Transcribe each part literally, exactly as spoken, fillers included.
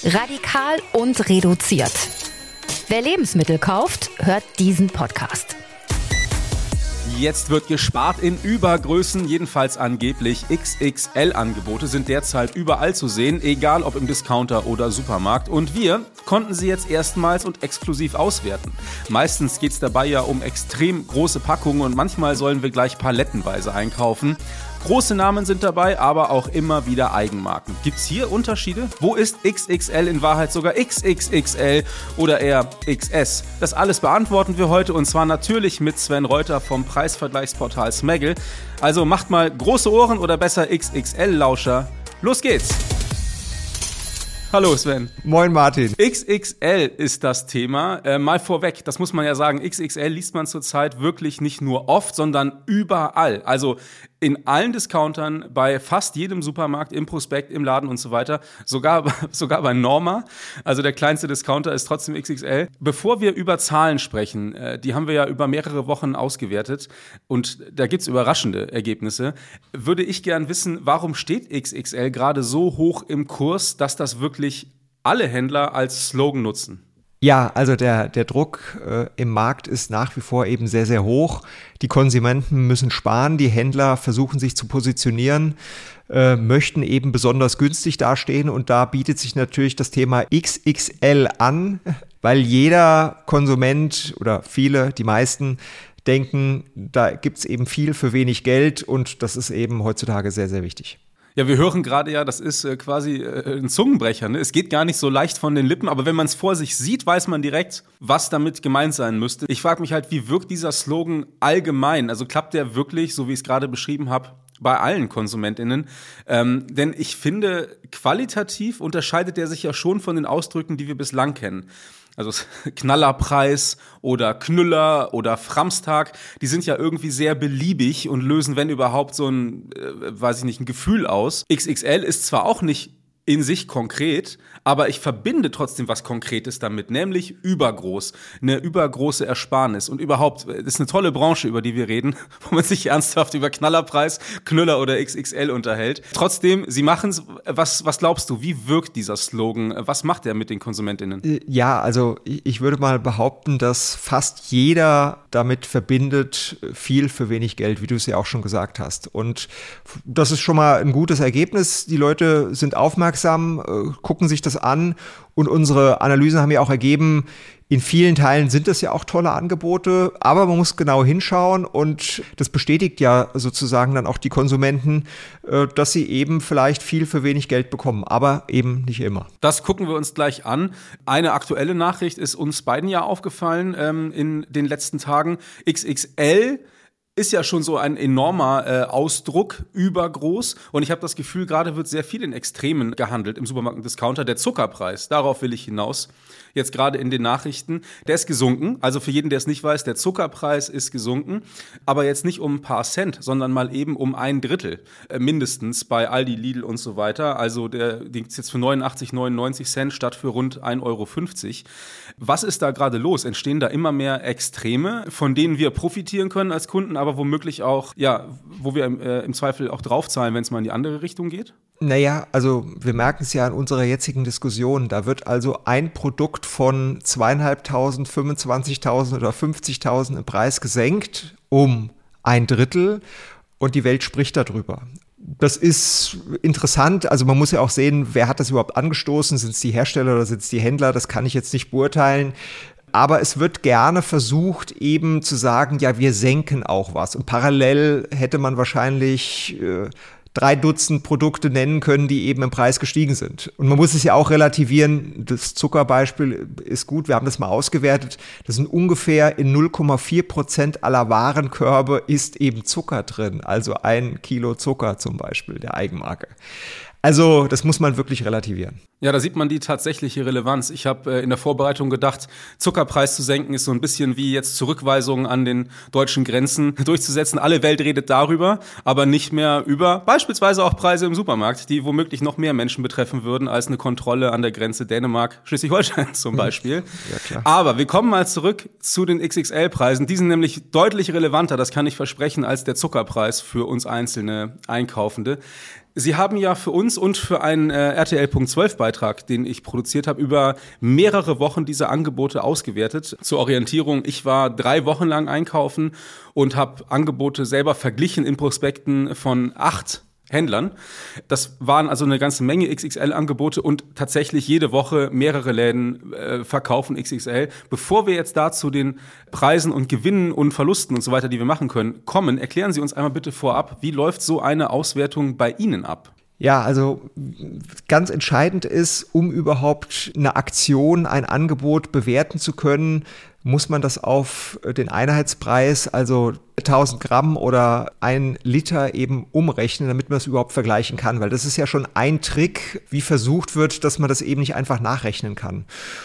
Radikal und reduziert. Wer Lebensmittel kauft, hört diesen Podcast. Jetzt wird gespart in Übergrößen, jedenfalls angeblich X X L-Angebote sind derzeit überall zu sehen, egal ob im Discounter oder Supermarkt. Und wir konnten sie jetzt erstmals und exklusiv auswerten. Meistens geht es dabei ja um extrem große Packungen und manchmal sollen wir gleich palettenweise einkaufen. Große Namen sind dabei, aber auch immer wieder Eigenmarken. Gibt's hier Unterschiede? Wo ist X X L in Wahrheit sogar X X X L oder eher X S? Das alles beantworten wir heute und zwar natürlich mit Sven Reuter vom Preisvergleichsportal Smaggle. Also macht mal große Ohren oder besser X X L-Lauscher. Los geht's! Hallo Sven. Moin Martin. X X L ist das Thema. Äh, mal vorweg, das muss man ja sagen, X X L liest man zurzeit wirklich nicht nur oft, sondern überall. Also in allen Discountern, bei fast jedem Supermarkt, im Prospekt, im Laden und so weiter. Sogar, sogar bei Norma, also der kleinste Discounter ist trotzdem X X L. Bevor wir über Zahlen sprechen, äh, die haben wir ja über mehrere Wochen ausgewertet und da gibt's überraschende Ergebnisse, würde ich gern wissen, warum steht X X L gerade so hoch im Kurs, dass das wirklich alle Händler als Slogan nutzen? Ja, also der, der Druck äh, im Markt ist nach wie vor eben sehr, sehr hoch. Die Konsumenten müssen sparen, die Händler versuchen sich zu positionieren, äh, möchten eben besonders günstig dastehen und da bietet sich natürlich das Thema X X L an, weil jeder Konsument oder viele, die meisten, denken, da gibt's eben viel für wenig Geld und das ist eben heutzutage sehr, sehr wichtig. Ja, wir hören gerade ja, das ist äh, quasi äh, ein Zungenbrecher. Ne? Es geht gar nicht so leicht von den Lippen, aber wenn man es vor sich sieht, weiß man direkt, was damit gemeint sein müsste. Ich frage mich halt, wie wirkt dieser Slogan allgemein? Also klappt der wirklich, so wie ich es gerade beschrieben habe, bei allen KonsumentInnen? Ähm, denn ich finde, qualitativ unterscheidet der sich ja schon von den Ausdrücken, die wir bislang kennen. Also Knallerpreis oder Knüller oder Framstag, die sind ja irgendwie sehr beliebig und lösen, wenn überhaupt, so ein, äh, weiß ich nicht, ein Gefühl aus. X X L ist zwar auch nicht in sich konkret, aber ich verbinde trotzdem was Konkretes damit, nämlich übergroß, eine übergroße Ersparnis und überhaupt, das ist eine tolle Branche, über die wir reden, wo man sich ernsthaft über Knallerpreis, Knüller oder X X L unterhält. Trotzdem, sie machen's. Was, was glaubst du, wie wirkt dieser Slogan? Was macht er mit den KonsumentInnen? Ja, also ich würde mal behaupten, dass fast jeder damit verbindet, viel für wenig Geld, wie du es ja auch schon gesagt hast. Und das ist schon mal ein gutes Ergebnis. Die Leute sind aufmerksam, gucken sich das an und unsere Analysen haben ja auch ergeben, in vielen Teilen sind das ja auch tolle Angebote, aber man muss genau hinschauen und das bestätigt ja sozusagen dann auch die Konsumenten, dass sie eben vielleicht viel für wenig Geld bekommen, aber eben nicht immer. Das gucken wir uns gleich an. Eine aktuelle Nachricht ist uns beiden ja aufgefallen ähm, in den letzten Tagen. X X L ist ja schon so ein enormer äh, Ausdruck, übergroß. Und ich habe das Gefühl, gerade wird sehr viel in Extremen gehandelt im Supermarkt und Discounter. Der Zuckerpreis, darauf will ich hinaus, jetzt gerade in den Nachrichten, der ist gesunken. Also für jeden, der es nicht weiß, der Zuckerpreis ist gesunken. Aber jetzt nicht um ein paar Cent, sondern mal eben um ein Drittel. Äh, mindestens bei Aldi, Lidl und so weiter. Also der, der gibt es jetzt für neunundachtzig, neunundneunzig Cent statt für rund ein Euro fünfzig. Was ist da gerade los? Entstehen da immer mehr Extreme, von denen wir profitieren können als Kunden, aber womöglich auch, ja, wo wir im, äh, im Zweifel auch draufzahlen, wenn es mal in die andere Richtung geht? Naja, also wir merken es ja in unserer jetzigen Diskussion, da wird also ein Produkt von zweieinhalbtausend, fünfundzwanzigtausend oder fünfzigtausend im Preis gesenkt um ein Drittel und die Welt spricht darüber. Das ist interessant, also man muss ja auch sehen, wer hat das überhaupt angestoßen, sind es die Hersteller oder sind es die Händler, das kann ich jetzt nicht beurteilen. Aber es wird gerne versucht, eben zu sagen, ja, wir senken auch was. Und parallel hätte man wahrscheinlich äh, drei Dutzend Produkte nennen können, die eben im Preis gestiegen sind. Und man muss es ja auch relativieren. Das Zuckerbeispiel ist gut, wir haben das mal ausgewertet. Das sind ungefähr in null Komma vier Prozent aller Warenkörbe ist eben Zucker drin. Also ein Kilo Zucker zum Beispiel, der Eigenmarke. Also das muss man wirklich relativieren. Ja, da sieht man die tatsächliche Relevanz. Ich habe äh, in der Vorbereitung gedacht, Zuckerpreis zu senken ist so ein bisschen wie jetzt Zurückweisungen an den deutschen Grenzen durchzusetzen. Alle Welt redet darüber, aber nicht mehr über beispielsweise auch Preise im Supermarkt, die womöglich noch mehr Menschen betreffen würden als eine Kontrolle an der Grenze Dänemark, Schleswig-Holstein zum Beispiel. Ja, klar. Aber wir kommen mal zurück zu den X X L-Preisen. Die sind nämlich deutlich relevanter, das kann ich versprechen, als der Zuckerpreis für uns einzelne Einkaufende. Sie haben ja für uns und für einen äh, R T L Punkt zwölf Beitrag, den ich produziert habe, über mehrere Wochen diese Angebote ausgewertet. Zur Orientierung, ich war drei Wochen lang einkaufen und habe Angebote selber verglichen in Prospekten von acht Händlern. Das waren also eine ganze Menge X X L-Angebote und tatsächlich jede Woche mehrere Läden äh, verkaufen X X L. Bevor wir jetzt da zu den Preisen und Gewinnen und Verlusten und so weiter, die wir machen können, kommen, erklären Sie uns einmal bitte vorab, wie läuft so eine Auswertung bei Ihnen ab? Ja, also ganz entscheidend ist, um überhaupt eine Aktion, ein Angebot bewerten zu können, muss man das auf den Einheitspreis, also tausend Gramm oder ein Liter eben umrechnen, damit man es überhaupt vergleichen kann. Weil das ist ja schon ein Trick, wie versucht wird, dass man das eben nicht einfach nachrechnen kann.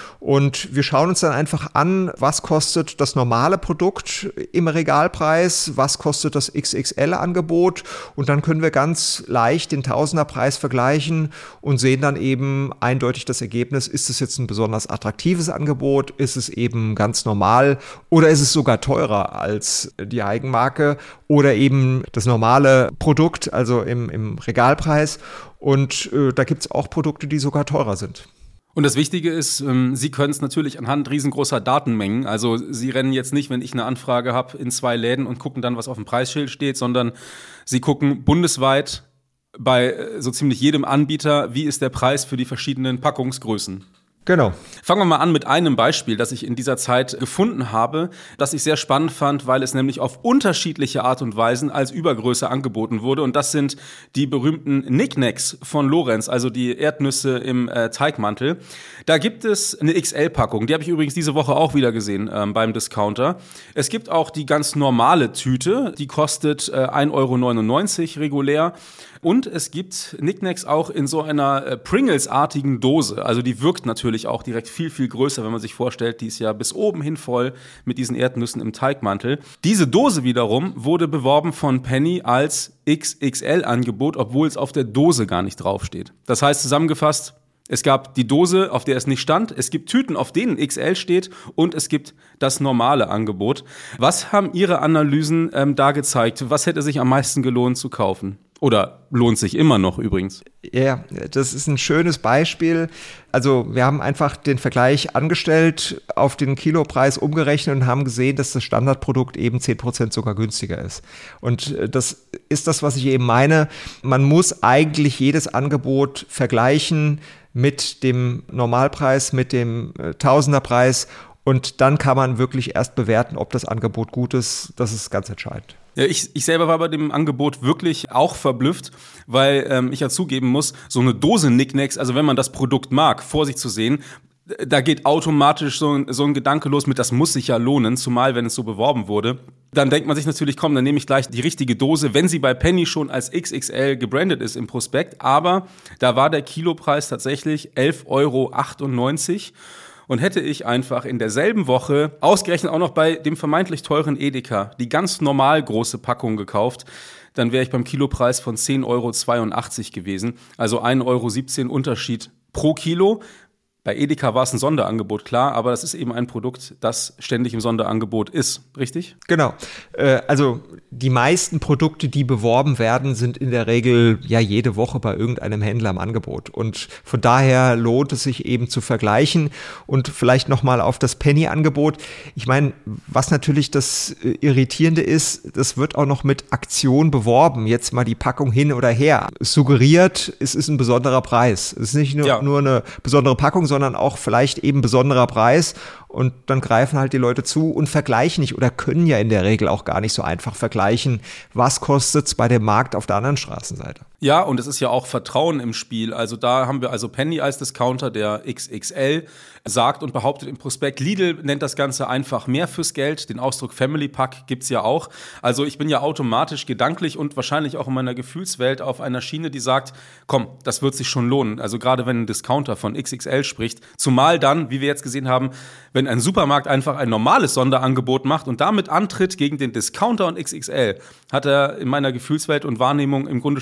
Und wir schauen uns dann einfach an, was kostet das normale Produkt im Regalpreis, was kostet das X X L-Angebot und dann können wir ganz leicht den Tausenderpreis vergleichen und sehen dann eben eindeutig das Ergebnis, ist es jetzt ein besonders attraktives Angebot, ist es eben ganz normal oder ist es sogar teurer als die Eigenmarke oder eben das normale Produkt, also im, im Regalpreis und äh, da gibt es auch Produkte, die sogar teurer sind. Und das Wichtige ist, Sie können es natürlich anhand riesengroßer Datenmengen, also Sie rennen jetzt nicht, wenn ich eine Anfrage habe, in zwei Läden und gucken dann, was auf dem Preisschild steht, sondern Sie gucken bundesweit bei so ziemlich jedem Anbieter, wie ist der Preis für die verschiedenen Packungsgrößen. Genau. Fangen wir mal an mit einem Beispiel, das ich in dieser Zeit gefunden habe, das ich sehr spannend fand, weil es nämlich auf unterschiedliche Art und Weisen als Übergröße angeboten wurde. Und das sind die berühmten Knickknacks von Lorenz, also die Erdnüsse im äh, Teigmantel. Da gibt es eine X L-Packung, die habe ich übrigens diese Woche auch wieder gesehen ähm, beim Discounter. Es gibt auch die ganz normale Tüte, die kostet äh, ein Euro neunundneunzig regulär. Und es gibt Knickknacks auch in so einer äh, Pringles-artigen Dose. Also die wirkt natürlich auch direkt viel, viel größer, wenn man sich vorstellt, die ist ja bis oben hin voll mit diesen Erdnüssen im Teigmantel. Diese Dose wiederum wurde beworben von Penny als X X L-Angebot, obwohl es auf der Dose gar nicht draufsteht. Das heißt zusammengefasst, es gab die Dose, auf der es nicht stand, es gibt Tüten, auf denen X L steht und es gibt das normale Angebot. Was haben Ihre Analysen ähm, da gezeigt? Was hätte sich am meisten gelohnt zu kaufen? Oder lohnt sich immer noch übrigens? Ja, das ist ein schönes Beispiel. Also wir haben einfach den Vergleich angestellt, auf den Kilopreis umgerechnet und haben gesehen, dass das Standardprodukt eben zehn Prozent sogar günstiger ist. Und das ist das, was ich eben meine. Man muss eigentlich jedes Angebot vergleichen mit dem Normalpreis, mit dem Tausenderpreis und dann kann man wirklich erst bewerten, ob das Angebot gut ist. Das ist ganz entscheidend. Ja, ich, ich selber war bei dem Angebot wirklich auch verblüfft, weil ähm, ich ja zugeben muss, so eine Dose Knickknacks, also wenn man das Produkt mag, vor sich zu sehen, da geht automatisch so ein, so ein Gedanke los mit, das muss sich ja lohnen, zumal wenn es so beworben wurde. Dann denkt man sich natürlich, komm, dann nehme ich gleich die richtige Dose, wenn sie bei Penny schon als X X L gebrandet ist im Prospekt. Aber da war der Kilopreis tatsächlich elf Euro achtundneunzig. Und hätte ich einfach in derselben Woche, ausgerechnet auch noch bei dem vermeintlich teuren Edeka, die ganz normal große Packung gekauft, dann wäre ich beim Kilopreis von zehn Euro zweiundachtzig gewesen. Also ein Euro siebzehn Unterschied pro Kilo. Bei Edeka war es ein Sonderangebot, klar, aber das ist eben ein Produkt, das ständig im Sonderangebot ist, richtig? Genau. Äh, also die meisten Produkte, die beworben werden, sind in der Regel ja jede Woche bei irgendeinem Händler im Angebot. Und von daher lohnt es sich eben zu vergleichen und vielleicht nochmal auf das Penny-Angebot. Ich meine, was natürlich das Irritierende ist, das wird auch noch mit Aktion beworben. Jetzt mal die Packung hin oder her. Es suggeriert, es ist ein besonderer Preis. Es ist nicht nur, ja. nur eine besondere Packung, sondern sondern auch vielleicht eben besonderer Preis und dann greifen halt die Leute zu und vergleichen nicht oder können ja in der Regel auch gar nicht so einfach vergleichen, was kostet es bei dem Markt auf der anderen Straßenseite. Ja, und es ist ja auch Vertrauen im Spiel. Also da haben wir also Penny als Discounter, der X X L sagt und behauptet im Prospekt. Lidl nennt das Ganze einfach mehr fürs Geld. Den Ausdruck Family Pack gibt's ja auch. Also ich bin ja automatisch gedanklich und wahrscheinlich auch in meiner Gefühlswelt auf einer Schiene, die sagt, komm, das wird sich schon lohnen. Also gerade wenn ein Discounter von X X L spricht, zumal dann, wie wir jetzt gesehen haben, wenn ein Supermarkt einfach ein normales Sonderangebot macht und damit antritt gegen den Discounter und X X L, hat er in meiner Gefühlswelt und Wahrnehmung im Grunde schon keine Chance.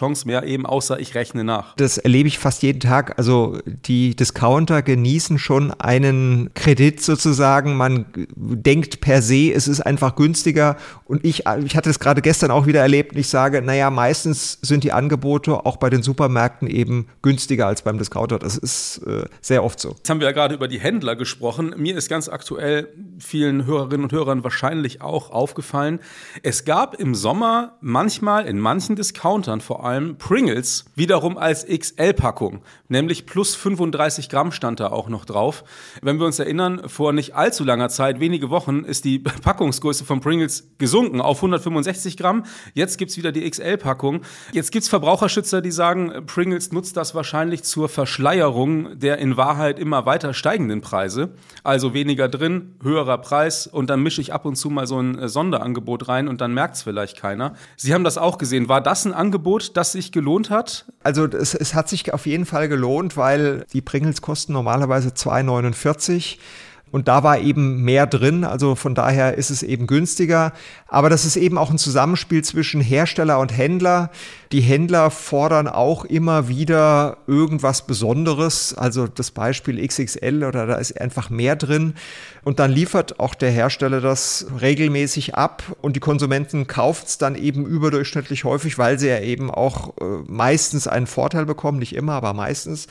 Chance mehr eben, außer ich rechne nach. Das erlebe ich fast jeden Tag. Also die Discounter genießen schon einen Kredit sozusagen. Man denkt per se, es ist einfach günstiger. Und ich, ich hatte es gerade gestern auch wieder erlebt und ich sage, naja, meistens sind die Angebote auch bei den Supermärkten eben günstiger als beim Discounter. Das ist äh, sehr oft so. Jetzt haben wir ja gerade über die Händler gesprochen. Mir ist ganz aktuell vielen Hörerinnen und Hörern wahrscheinlich auch aufgefallen, es gab im Sommer manchmal in manchen Discountern vor allem Pringles wiederum als X L-Packung, nämlich plus fünfunddreißig Gramm stand da auch noch drauf. Wenn wir uns erinnern, vor nicht allzu langer Zeit, wenige Wochen, ist die Packungsgröße von Pringles gesunken auf hundertfünfundsechzig Gramm. Jetzt gibt's wieder die X L-Packung. Jetzt gibt's Verbraucherschützer, die sagen, Pringles nutzt das wahrscheinlich zur Verschleierung der in Wahrheit immer weiter steigenden Preise. Also weniger drin, höherer Preis und dann mische ich ab und zu mal so ein Sonderangebot rein und dann merkt's vielleicht keiner. Sie haben das auch gesehen. War das ein Angebot, das sich gelohnt hat? Also es, es hat sich auf jeden Fall gelohnt, weil die Pringles kosten normalerweise zwei neunundvierzig. Und da war eben mehr drin, also von daher ist es eben günstiger. Aber das ist eben auch ein Zusammenspiel zwischen Hersteller und Händler. Die Händler fordern auch immer wieder irgendwas Besonderes, also das Beispiel X X L oder da ist einfach mehr drin. Und dann liefert auch der Hersteller das regelmäßig ab und die Konsumenten kaufen es dann eben überdurchschnittlich häufig, weil sie ja eben auch äh, meistens einen Vorteil bekommen, nicht immer, aber meistens.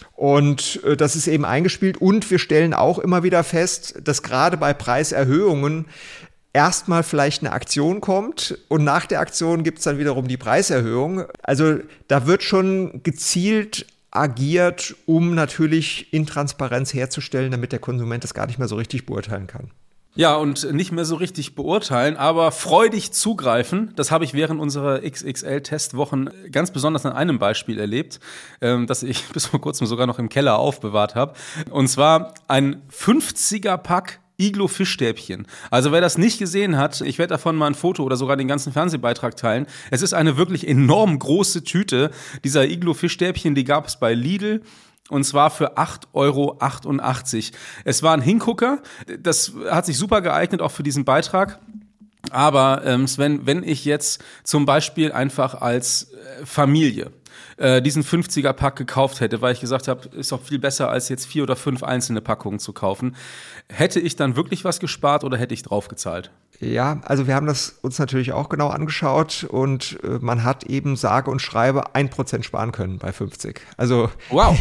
Und äh, das ist eben eingespielt und wir stellen auch immer wieder fest, dass gerade bei Preiserhöhungen erstmal vielleicht eine Aktion kommt und nach der Aktion gibt es dann wiederum die Preiserhöhung. Also da wird schon gezielt agiert, um natürlich Intransparenz herzustellen, damit der Konsument das gar nicht mehr so richtig beurteilen kann. Ja, und nicht mehr so richtig beurteilen, aber freudig zugreifen. Das habe ich während unserer X X L-Testwochen ganz besonders an einem Beispiel erlebt, das ich bis vor kurzem sogar noch im Keller aufbewahrt habe. Und zwar ein fünfziger-Pack Iglo-Fischstäbchen. Also wer das nicht gesehen hat, ich werde davon mal ein Foto oder sogar den ganzen Fernsehbeitrag teilen. Es ist eine wirklich enorm große Tüte dieser Iglo-Fischstäbchen, die gab es bei Lidl. Und zwar für acht Euro achtundachtzig. Es war ein Hingucker. Das hat sich super geeignet, auch für diesen Beitrag. Aber ähm, Sven, wenn ich jetzt zum Beispiel einfach als äh, Familie äh, diesen fünfziger-Pack gekauft hätte, weil ich gesagt habe, ist doch viel besser, als jetzt vier oder fünf einzelne Packungen zu kaufen, hätte ich dann wirklich was gespart oder hätte ich drauf gezahlt? Ja, also wir haben das uns natürlich auch genau angeschaut und äh, man hat eben sage und schreibe ein Prozent sparen können bei fünfzig. Also wow,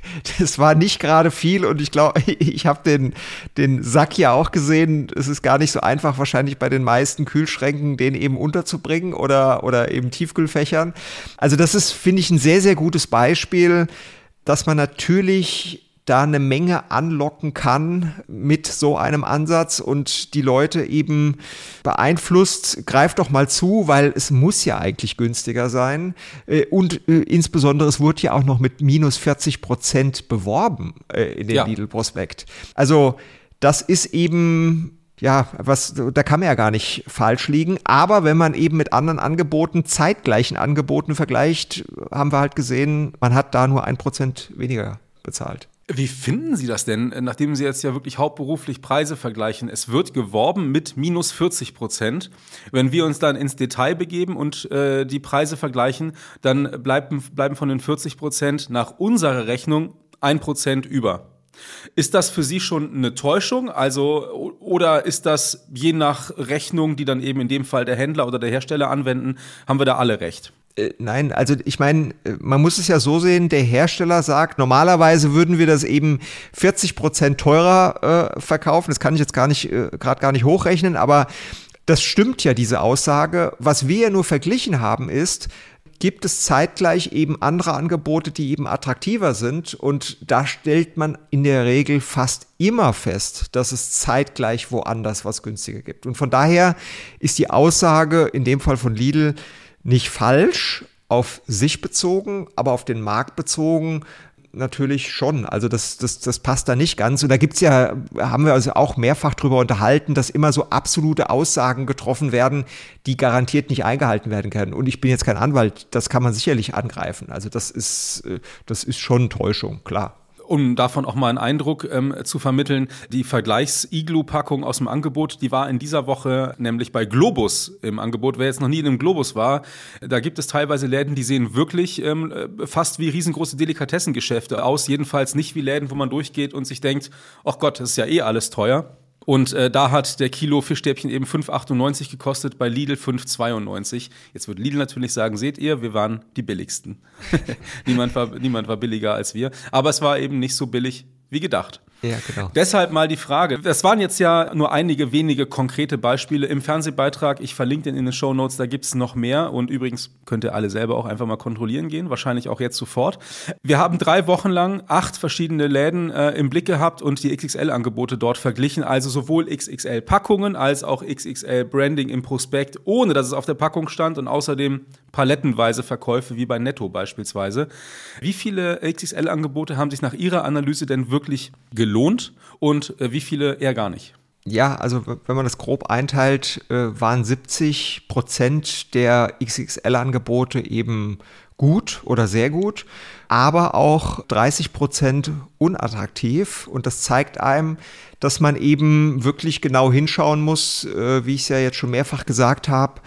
das war nicht gerade viel und ich glaube, ich habe den, den Sack ja auch gesehen. Es ist gar nicht so einfach wahrscheinlich bei den meisten Kühlschränken, den eben unterzubringen oder, oder eben Tiefkühlfächern. Also das ist, finde ich, ein sehr, sehr gutes Beispiel, dass man natürlich da eine Menge anlocken kann mit so einem Ansatz und die Leute eben beeinflusst, greift doch mal zu, weil es muss ja eigentlich günstiger sein und äh, insbesondere es wurde ja auch noch mit minus vierzig Prozent beworben äh, in dem ja. Lidl-Prospekt. Also das ist eben, ja, was, da kann man ja gar nicht falsch liegen, aber wenn man eben mit anderen Angeboten, zeitgleichen Angeboten vergleicht, haben wir halt gesehen, man hat da nur ein Prozent weniger bezahlt. Wie finden Sie das denn, nachdem Sie jetzt ja wirklich hauptberuflich Preise vergleichen? Es wird geworben mit minus vierzig Prozent. Wenn wir uns dann ins Detail begeben und äh, die Preise vergleichen, dann bleiben, bleiben von den vierzig Prozent nach unserer Rechnung ein Prozent über. Ist das für Sie schon eine Täuschung? Also, oder ist das je nach Rechnung, die dann eben in dem Fall der Händler oder der Hersteller anwenden, haben wir da alle recht? Nein, also ich meine, man muss es ja so sehen, der Hersteller sagt, normalerweise würden wir das eben vierzig Prozent teurer äh, verkaufen. Das kann ich jetzt gar nicht, äh, gerade gar nicht hochrechnen, aber das stimmt ja, diese Aussage. Was wir ja nur verglichen haben ist, gibt es zeitgleich eben andere Angebote, die eben attraktiver sind und da stellt man in der Regel fast immer fest, dass es zeitgleich woanders was günstiger gibt. Und von daher ist die Aussage in dem Fall von Lidl nicht falsch, auf sich bezogen, aber auf den Markt bezogen natürlich schon. Also das, das, das passt da nicht ganz. Und da gibt's ja, haben wir also auch mehrfach drüber unterhalten, dass immer so absolute Aussagen getroffen werden, die garantiert nicht eingehalten werden können. Und ich bin jetzt kein Anwalt, das kann man sicherlich angreifen. Also das ist, das ist schon Täuschung, klar. Um davon auch mal einen Eindruck ähm, zu vermitteln, die Vergleichs-Iglu-Packung aus dem Angebot, die war in dieser Woche nämlich bei Globus im Angebot. Wer jetzt noch nie in einem Globus war, da gibt es teilweise Läden, die sehen wirklich ähm, fast wie riesengroße Delikatessengeschäfte aus. Jedenfalls nicht wie Läden, wo man durchgeht und sich denkt, ach Gott, das ist ja eh alles teuer. Und äh, da hat der Kilo Fischstäbchen eben fünf achtundneunzig gekostet, bei Lidl fünf zweiundneunzig. Jetzt wird Lidl natürlich sagen, seht ihr, wir waren die billigsten. niemand war, niemand war billiger als wir. Aber es war eben nicht so billig wie gedacht. Ja, genau. Deshalb mal die Frage, das waren jetzt ja nur einige wenige konkrete Beispiele im Fernsehbeitrag. Ich verlinke den in den Shownotes, da gibt's noch mehr. Und übrigens könnt ihr alle selber auch einfach mal kontrollieren gehen, wahrscheinlich auch jetzt sofort. Wir haben drei Wochen lang acht verschiedene Läden äh, im Blick gehabt und die X X L-Angebote dort verglichen. Also sowohl X X L-Packungen als auch X X L-Branding im Prospekt, ohne dass es auf der Packung stand, und außerdem palettenweise Verkäufe wie bei Netto beispielsweise. Wie viele X X L-Angebote haben sich nach Ihrer Analyse denn wirklich gelohnt? Lohnt und äh, wie viele eher gar nicht? Ja, also wenn man das grob einteilt, äh, waren siebzig Prozent der X X L-Angebote eben gut oder sehr gut, aber auch dreißig Prozent unattraktiv. Und das zeigt einem, dass man eben wirklich genau hinschauen muss, äh, wie ich es ja jetzt schon mehrfach gesagt habe.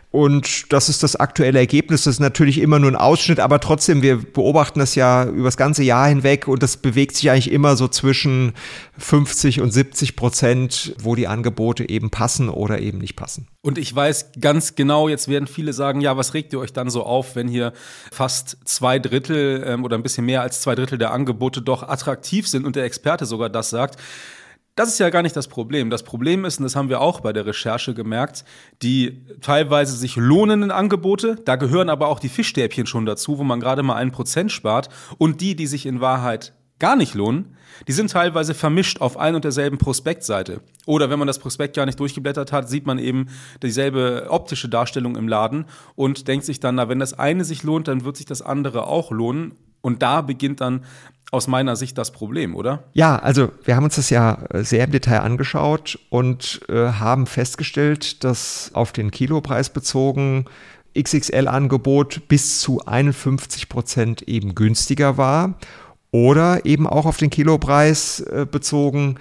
Und das ist das aktuelle Ergebnis. Das ist natürlich immer nur ein Ausschnitt, aber trotzdem, wir beobachten das ja über das ganze Jahr hinweg und das bewegt sich eigentlich immer so zwischen fünfzig und siebzig Prozent, wo die Angebote eben passen oder eben nicht passen. Und ich weiß ganz genau, jetzt werden viele sagen, ja, was regt ihr euch dann so auf, wenn hier fast zwei Drittel ähm, oder ein bisschen mehr als zwei Drittel der Angebote doch attraktiv sind und der Experte sogar das sagt. Das ist ja gar nicht das Problem. Das Problem ist, und das haben wir auch bei der Recherche gemerkt, die teilweise sich lohnenden Angebote, da gehören aber auch die Fischstäbchen schon dazu, wo man gerade mal ein Prozent spart, und die, die sich in Wahrheit gar nicht lohnen, die sind teilweise vermischt auf ein und derselben Prospektseite. Oder wenn man das Prospekt gar nicht durchgeblättert hat, sieht man eben dieselbe optische Darstellung im Laden und denkt sich dann, na, wenn das eine sich lohnt, dann wird sich das andere auch lohnen. Und da beginnt dann aus meiner Sicht das Problem, oder? Ja, also wir haben uns das ja sehr im Detail angeschaut und äh, haben festgestellt, dass auf den Kilopreis bezogen X X L-Angebot bis zu einundfünfzig Prozent eben günstiger war. Oder eben auch auf den Kilopreis äh, bezogen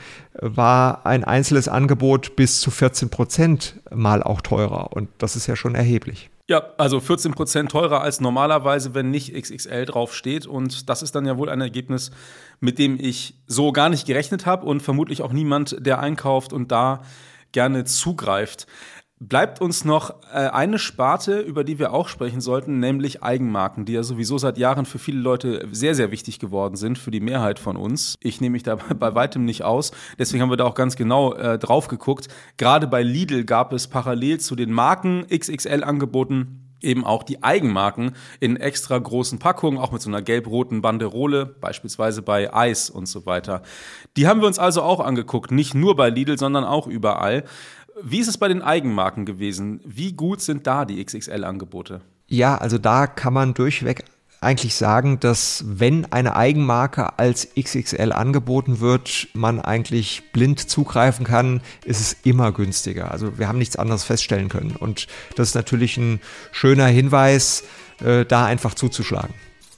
war ein einzelnes Angebot bis zu vierzehn Prozent mal auch teurer. Und das ist ja schon erheblich. Ja, also vierzehn Prozent teurer als normalerweise, wenn nicht X X L draufsteht. Und das ist dann ja wohl ein Ergebnis, mit dem ich so gar nicht gerechnet habe und vermutlich auch niemand, der einkauft und da gerne zugreift. Bleibt uns noch äh, eine Sparte, über die wir auch sprechen sollten, nämlich Eigenmarken, die ja sowieso seit Jahren für viele Leute sehr, sehr wichtig geworden sind, für die Mehrheit von uns. Ich nehme mich da bei weitem nicht aus, deswegen haben wir da auch ganz genau äh, drauf geguckt. Gerade bei Lidl gab es parallel zu den Marken X X L-Angeboten eben auch die Eigenmarken in extra großen Packungen, auch mit so einer gelb-roten Banderole, beispielsweise bei Eis und so weiter. Die haben wir uns also auch angeguckt, nicht nur bei Lidl, sondern auch überall. Wie ist es bei den Eigenmarken gewesen? Wie gut sind da die X X L-Angebote? Ja, also da kann man durchweg eigentlich sagen, dass wenn eine Eigenmarke als X X L angeboten wird, man eigentlich blind zugreifen kann, ist es immer günstiger. Also wir haben nichts anderes feststellen können. Und das ist natürlich ein schöner Hinweis, äh, da einfach zuzuschlagen.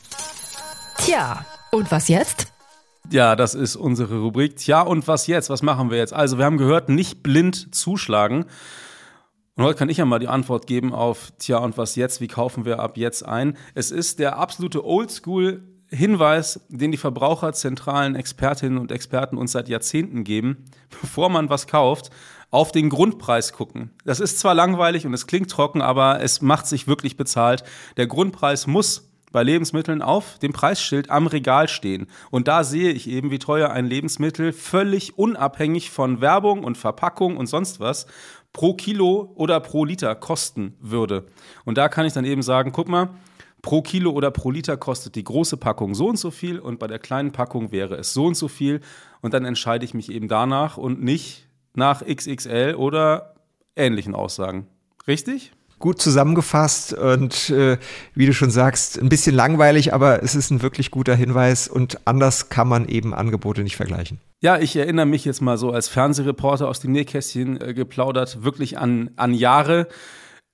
Tja, und was jetzt? Ja, das ist unsere Rubrik. Tja, und was jetzt? Was machen wir jetzt? Also, wir haben gehört, nicht blind zuschlagen. Und heute kann ich ja mal die Antwort geben auf Tja, und was jetzt? Wie kaufen wir ab jetzt ein? Es ist der absolute Oldschool-Hinweis, den die verbraucherzentralen Expertinnen und Experten uns seit Jahrzehnten geben, bevor man was kauft, auf den Grundpreis gucken. Das ist zwar langweilig und es klingt trocken, aber es macht sich wirklich bezahlt. Der Grundpreis muss bei Lebensmitteln auf dem Preisschild am Regal stehen. Und da sehe ich eben, wie teuer ein Lebensmittel völlig unabhängig von Werbung und Verpackung und sonst was pro Kilo oder pro Liter kosten würde. Und da kann ich dann eben sagen, guck mal, pro Kilo oder pro Liter kostet die große Packung so und so viel und bei der kleinen Packung wäre es so und so viel. Und dann entscheide ich mich eben danach und nicht nach X X L oder ähnlichen Aussagen. Richtig? Gut zusammengefasst und äh, wie du schon sagst, ein bisschen langweilig, aber es ist ein wirklich guter Hinweis und anders kann man eben Angebote nicht vergleichen. Ja, ich erinnere mich jetzt mal so als Fernsehreporter aus dem Nähkästchen äh, geplaudert, wirklich an, an Jahre,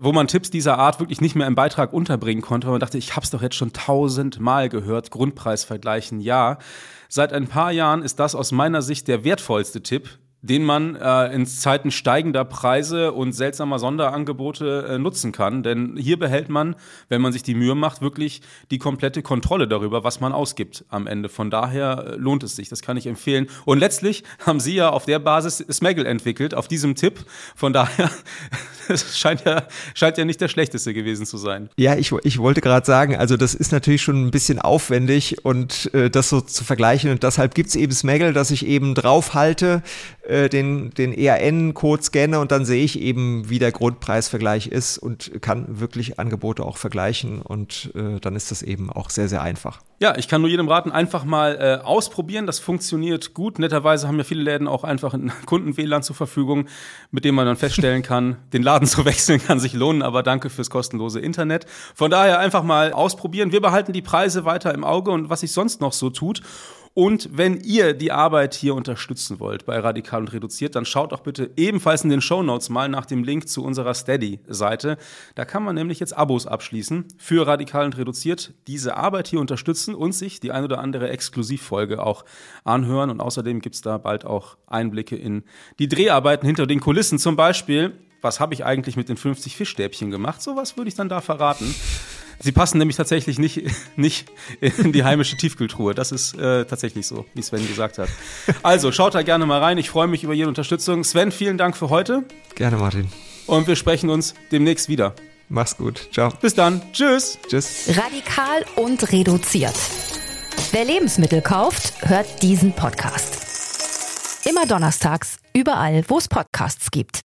wo man Tipps dieser Art wirklich nicht mehr im Beitrag unterbringen konnte, weil man dachte, ich habe es doch jetzt schon tausendmal gehört, Grundpreis vergleichen, ja. Seit ein paar Jahren ist das aus meiner Sicht der wertvollste Tipp, den man äh, in Zeiten steigender Preise und seltsamer Sonderangebote äh, nutzen kann. Denn hier behält man, wenn man sich die Mühe macht, wirklich die komplette Kontrolle darüber, was man ausgibt am Ende. Von daher äh, lohnt es sich, das kann ich empfehlen. Und letztlich haben Sie ja auf der Basis Smaggle entwickelt, auf diesem Tipp. Von daher, das scheint ja, scheint ja nicht der schlechteste gewesen zu sein. Ja, ich, ich wollte gerade sagen, also das ist natürlich schon ein bisschen aufwendig und äh, das so zu vergleichen. Und deshalb gibt es eben Smaggle, dass ich eben draufhalte, den, den E A N-Code scanne und dann sehe ich eben, wie der Grundpreisvergleich ist und kann wirklich Angebote auch vergleichen und äh, dann ist das eben auch sehr, sehr einfach. Ja, ich kann nur jedem raten, einfach mal äh, ausprobieren, das funktioniert gut. Netterweise haben ja viele Läden auch einfach ein Kunden-W L A N zur Verfügung, mit dem man dann feststellen kann, den Laden zu wechseln kann sich lohnen, aber danke fürs kostenlose Internet. Von daher einfach mal ausprobieren. Wir behalten die Preise weiter im Auge und was sich sonst noch so tut. Und wenn ihr die Arbeit hier unterstützen wollt bei Radikal und Reduziert, dann schaut doch bitte ebenfalls in den Shownotes mal nach dem Link zu unserer Steady-Seite. Da kann man nämlich jetzt Abos abschließen für Radikal und Reduziert, diese Arbeit hier unterstützen und sich die ein oder andere Exklusivfolge auch anhören. Und außerdem gibt es da bald auch Einblicke in die Dreharbeiten hinter den Kulissen. Zum Beispiel, was habe ich eigentlich mit den fünfzig Fischstäbchen gemacht? Sowas würde ich dann da verraten. Sie passen nämlich tatsächlich nicht, nicht in die heimische Tiefkühltruhe. Das ist äh, tatsächlich so, wie Sven gesagt hat. Also, schaut da gerne mal rein. Ich freue mich über jede Unterstützung. Sven, vielen Dank für heute. Gerne, Martin. Und wir sprechen uns demnächst wieder. Mach's gut. Ciao. Bis dann. Tschüss. Tschüss. Radikal und Reduziert. Wer Lebensmittel kauft, hört diesen Podcast. Immer donnerstags, überall, wo es Podcasts gibt.